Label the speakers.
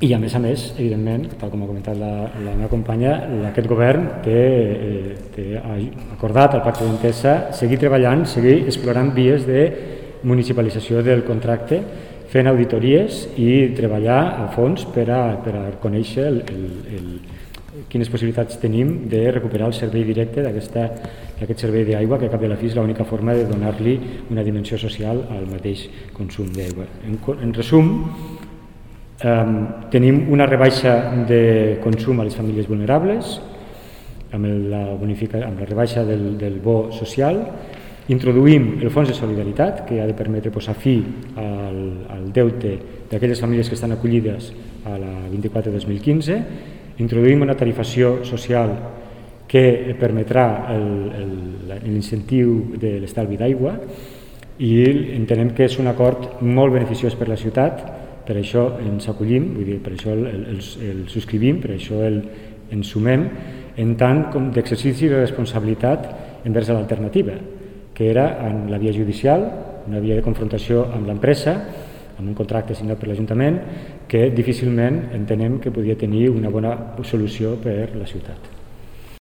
Speaker 1: I a més, evidentment, tal com ha comentat la meva companya, aquest govern té acordat al pacte d'Entesa seguir treballant, seguir explorant vies de municipalització del contracte, fent auditories i treballar a fons per a conèixer quines possibilitats tenim de recuperar el servei directe d'aquest servei d'aigua, que a cap de la fi és l'única forma de donar-li una dimensió social al mateix consum d'aigua. En resum, tenim una rebaixa de consum a les famílies vulnerables, amb la rebaixa del bo social, introduïm el fons de solidaritat, que ha de permetre posar fi al deute d'aquelles famílies que estan acollides a la 24-2015, introduïm una tarifació social que permetrà l'incentiu de l'estalvi d'aigua i entenem que és un acord molt beneficiós per la ciutat, per això ens acollim, vull dir, per això el subscrivim, per això ens sumem, en tant com d'exercici de responsabilitat envers l'alternativa, que era en la via judicial, una via de confrontació amb l'empresa, amb un contracte signat per l'Ajuntament, que difícilment entenem que podia tenir una bona solució per la ciutat.